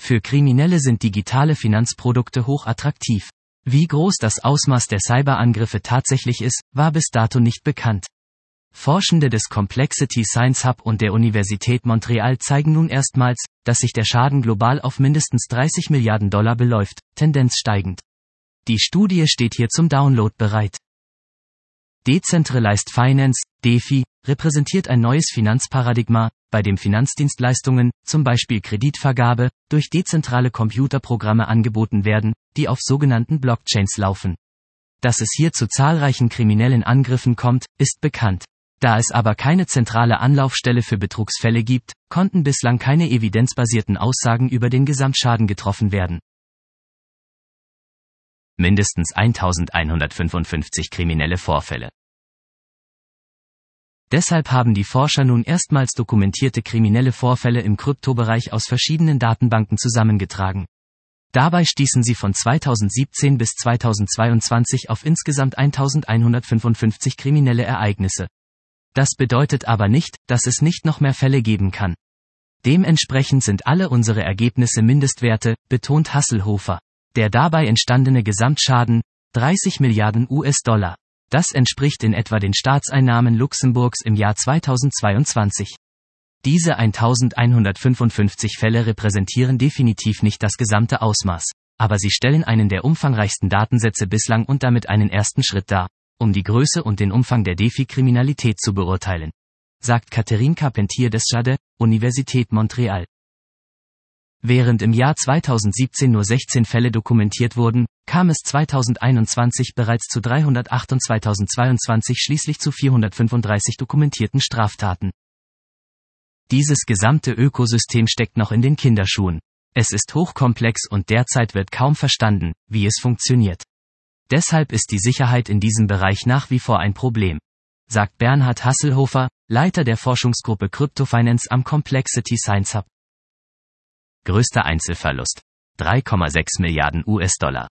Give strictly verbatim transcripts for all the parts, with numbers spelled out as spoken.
Für Kriminelle sind digitale Finanzprodukte hoch attraktiv. Wie groß das Ausmaß der Cyberangriffe tatsächlich ist, war bis dato nicht bekannt. Forschende des Complexity Science Hub und der Universität Montreal zeigen nun erstmals, dass sich der Schaden global auf mindestens dreißig Milliarden Dollar beläuft, Tendenz steigend. Die Studie steht hier zum Download bereit. Decentralized Finance, DeFi, repräsentiert ein neues Finanzparadigma, bei dem Finanzdienstleistungen, zum Beispiel Kreditvergabe, durch dezentrale Computerprogramme angeboten werden, die auf sogenannten Blockchains laufen. Dass es hier zu zahlreichen kriminellen Angriffen kommt, ist bekannt. Da es aber keine zentrale Anlaufstelle für Betrugsfälle gibt, konnten bislang keine evidenzbasierten Aussagen über den Gesamtschaden getroffen werden. Mindestens eintausendeinhundertfünfundfünfzig kriminelle Vorfälle. Deshalb haben die Forscher nun erstmals dokumentierte kriminelle Vorfälle im Kryptobereich aus verschiedenen Datenbanken zusammengetragen. Dabei stießen sie von zweitausendsiebzehn bis zweitausendzweiundzwanzig auf insgesamt eintausendeinhundertfünfundfünfzig kriminelle Ereignisse. Das bedeutet aber nicht, dass es nicht noch mehr Fälle geben kann. Dementsprechend sind alle unsere Ergebnisse Mindestwerte, betont Hasselhofer. Der dabei entstandene Gesamtschaden, dreißig Milliarden US-Dollar. Das entspricht in etwa den Staatseinnahmen Luxemburgs im Jahr zweitausendzweiundzwanzig. Diese eintausendeinhundertfünfundfünfzig Fälle repräsentieren definitiv nicht das gesamte Ausmaß, aber sie stellen einen der umfangreichsten Datensätze bislang und damit einen ersten Schritt dar, um die Größe und den Umfang der DeFi-Kriminalität zu beurteilen, sagt Catherine Carpentier-Desjardins, Universität Montreal. Während im Jahr zweitausendsiebzehn nur sechzehn Fälle dokumentiert wurden, kam es zweitausendeinundzwanzig bereits zu dreihundertacht und zweitausendzweiundzwanzig schließlich zu vierhundertfünfunddreißig dokumentierten Straftaten. Dieses gesamte Ökosystem steckt noch in den Kinderschuhen. Es ist hochkomplex und derzeit wird kaum verstanden, wie es funktioniert. Deshalb ist die Sicherheit in diesem Bereich nach wie vor ein Problem, sagt Bernhard Hasselhofer, Leiter der Forschungsgruppe Crypto-Finance am Complexity Science Hub. Größter Einzelverlust: drei Komma sechs Milliarden US-Dollar.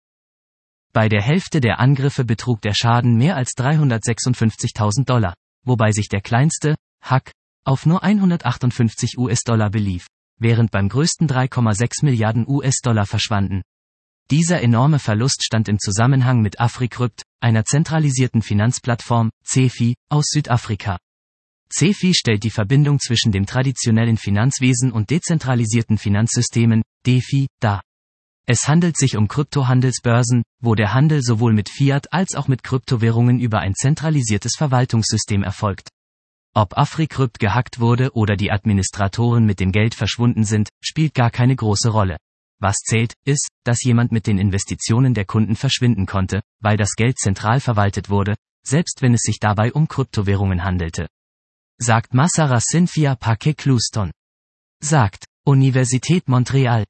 Bei der Hälfte der Angriffe betrug der Schaden mehr als dreihundertsechsundfünfzigtausend Dollar, wobei sich der kleinste, Hack, auf nur hundertachtundfünfzig US-Dollar belief, während beim größten drei Komma sechs Milliarden US-Dollar verschwanden. Dieser enorme Verlust stand im Zusammenhang mit Africrypt, einer zentralisierten Finanzplattform, CeFi, aus Südafrika. CeFi stellt die Verbindung zwischen dem traditionellen Finanzwesen und dezentralisierten Finanzsystemen, DeFi, dar. Es handelt sich um Kryptohandelsbörsen, wo der Handel sowohl mit Fiat als auch mit Kryptowährungen über ein zentralisiertes Verwaltungssystem erfolgt. Ob Africrypt gehackt wurde oder die Administratoren mit dem Geld verschwunden sind, spielt gar keine große Rolle. Was zählt, ist, dass jemand mit den Investitionen der Kunden verschwinden konnte, weil das Geld zentral verwaltet wurde, selbst wenn es sich dabei um Kryptowährungen handelte. Sagt Masara Cynthia Paquet-Clouston. Sagt Universität Montreal.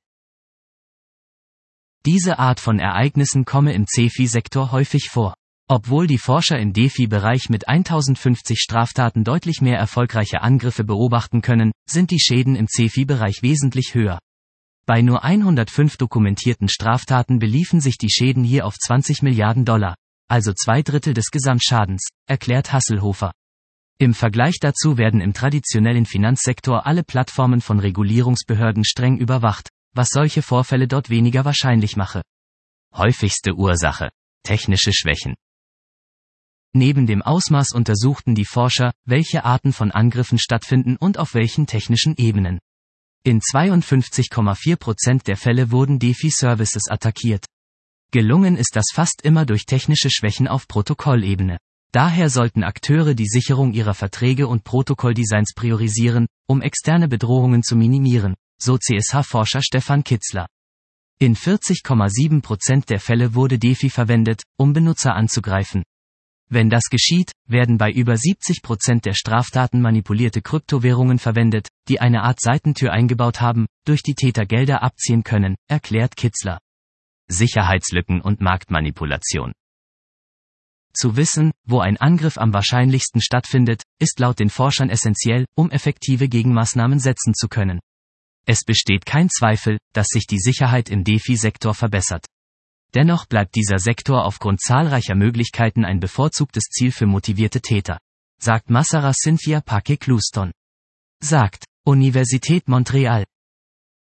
Diese Art von Ereignissen komme im CeFi-Sektor häufig vor. Obwohl die Forscher im DeFi-Bereich mit tausendfünfzig Straftaten deutlich mehr erfolgreiche Angriffe beobachten können, sind die Schäden im CeFi-Bereich wesentlich höher. Bei nur hundertfünf dokumentierten Straftaten beliefen sich die Schäden hier auf zwanzig Milliarden Dollar, also zwei Drittel des Gesamtschadens, erklärt Hasselhofer. Im Vergleich dazu werden im traditionellen Finanzsektor alle Plattformen von Regulierungsbehörden streng überwacht, was solche Vorfälle dort weniger wahrscheinlich mache. Häufigste Ursache: technische Schwächen. Neben dem Ausmaß untersuchten die Forscher, welche Arten von Angriffen stattfinden und auf welchen technischen Ebenen. In zweiundfünfzig Komma vier Prozent der Fälle wurden DeFi-Services attackiert. Gelungen ist das fast immer durch technische Schwächen auf Protokollebene. Daher sollten Akteure die Sicherung ihrer Verträge und Protokolldesigns priorisieren, um externe Bedrohungen zu minimieren, so C S H-Forscher Stefan Kitzler. In vierzig Komma sieben Prozent der Fälle wurde DeFi verwendet, um Benutzer anzugreifen. Wenn das geschieht, werden bei über siebzig Prozent der Straftaten manipulierte Kryptowährungen verwendet, die eine Art Seitentür eingebaut haben, durch die Täter Gelder abziehen können, erklärt Kitzler. Sicherheitslücken und Marktmanipulation. Zu wissen, wo ein Angriff am wahrscheinlichsten stattfindet, ist laut den Forschern essentiell, um effektive Gegenmaßnahmen setzen zu können. Es besteht kein Zweifel, dass sich die Sicherheit im DeFi-Sektor verbessert. Dennoch bleibt dieser Sektor aufgrund zahlreicher Möglichkeiten ein bevorzugtes Ziel für motivierte Täter, sagt Masara Cynthia Paquet-Clouston. Sagt Universität Montreal.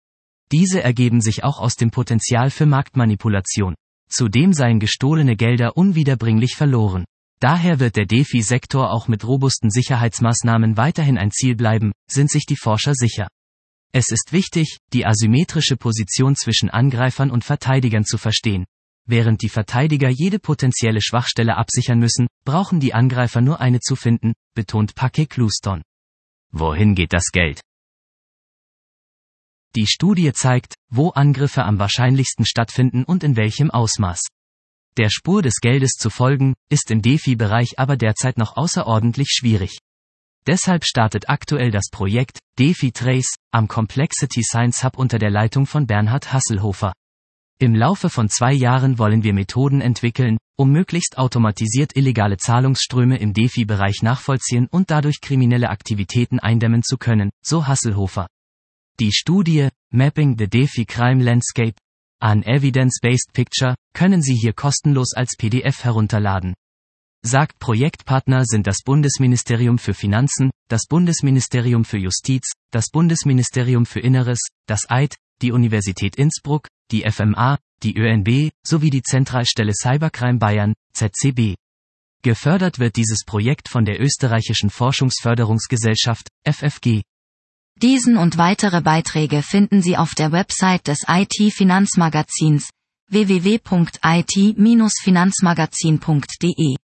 Diese ergeben sich auch aus dem Potenzial für Marktmanipulation. Zudem seien gestohlene Gelder unwiederbringlich verloren. Daher wird der DeFi-Sektor auch mit robusten Sicherheitsmaßnahmen weiterhin ein Ziel bleiben, sind sich die Forscher sicher. Es ist wichtig, die asymmetrische Position zwischen Angreifern und Verteidigern zu verstehen. Während die Verteidiger jede potenzielle Schwachstelle absichern müssen, brauchen die Angreifer nur eine zu finden, betont Pake Clouston. Wohin geht das Geld? Die Studie zeigt, wo Angriffe am wahrscheinlichsten stattfinden und in welchem Ausmaß. Der Spur des Geldes zu folgen, ist im DeFi-Bereich aber derzeit noch außerordentlich schwierig. Deshalb startet aktuell das Projekt DeFi Trace am Complexity Science Hub unter der Leitung von Bernhard Hasselhofer. Im Laufe von zwei Jahren wollen wir Methoden entwickeln, um möglichst automatisiert illegale Zahlungsströme im DeFi-Bereich nachvollziehen und dadurch kriminelle Aktivitäten eindämmen zu können, so Hasselhofer. Die Studie Mapping the DeFi Crime Landscape, an Evidence-Based Picture, können Sie hier kostenlos als P D F herunterladen. Sagt Projektpartner sind das Bundesministerium für Finanzen, das Bundesministerium für Justiz, das Bundesministerium für Inneres, das E I D, die Universität Innsbruck, die F M A, die Ö N B, sowie die Zentralstelle Cybercrime Bayern, Z C B. Gefördert wird dieses Projekt von der österreichischen Forschungsförderungsgesellschaft, F F G. Diesen und weitere Beiträge finden Sie auf der Website des I T-Finanzmagazins w w w punkt i t Bindestrich finanzmagazin punkt d e.